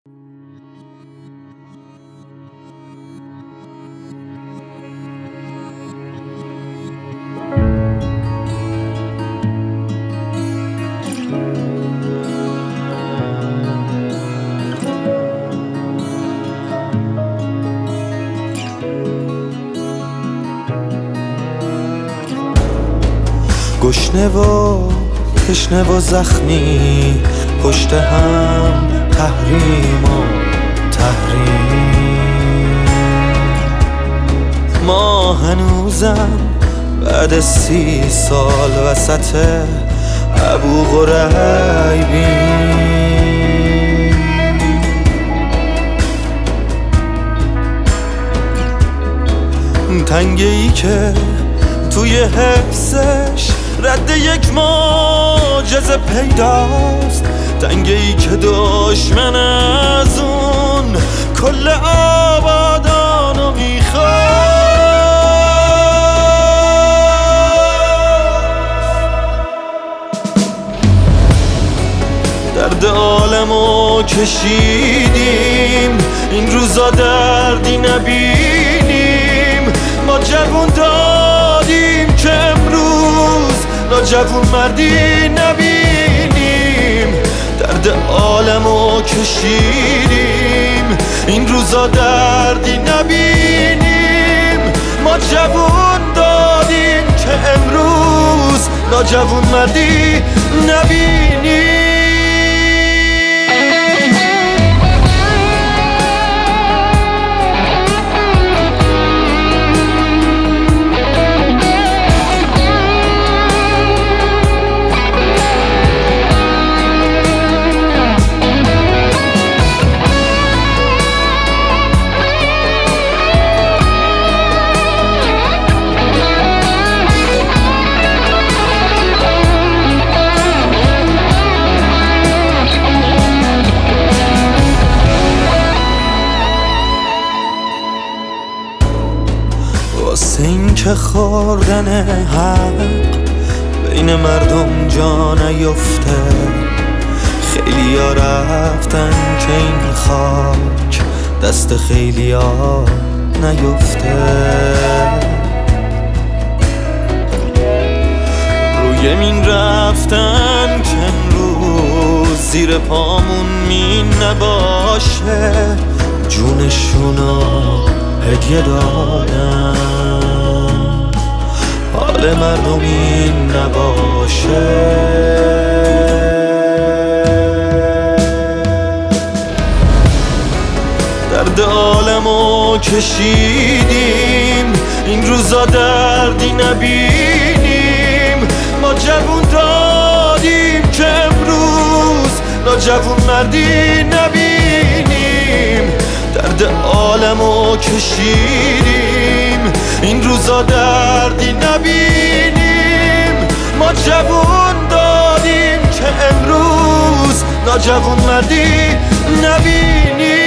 گشنه و تشنه و زخمی، پشت هم تحریم و تحریم. ما هنوزم بعد 30 سال وسط ابو غریبیم. تنگه ای که توی حفظش رد یک معجزه پیداست، تنگه ای که دشمن از اون کل آبادانو میخواست. درد عالمو کشیدیم، این روزا دردی نبینیم. ما جوون دادیم که امروز جوون مردی نبینیم. درد عالمو کشیدیم، این روزا دردی نبینیم. ما جوون دادیم که امروز جوون مردی نبینیم. واسه این که خوردن حق بین مردم جا نیفته، خیلی ها رفتن که این خاک دست خیلی ها نیفته. روی این رفتن که امروز زیر پامون مین نباشه، جونشونو هدیه دادن، حال مردم این نباشه. درد عالمو کشیدیم، این روزا دردی نبینیم. ما جوون دادیم که امروز جوون مردی نبینیم. درد عالمو کشیدیم، این روزا دردی نبینیم. ما جوون دادیم که امروز جوون مردی نبینیم.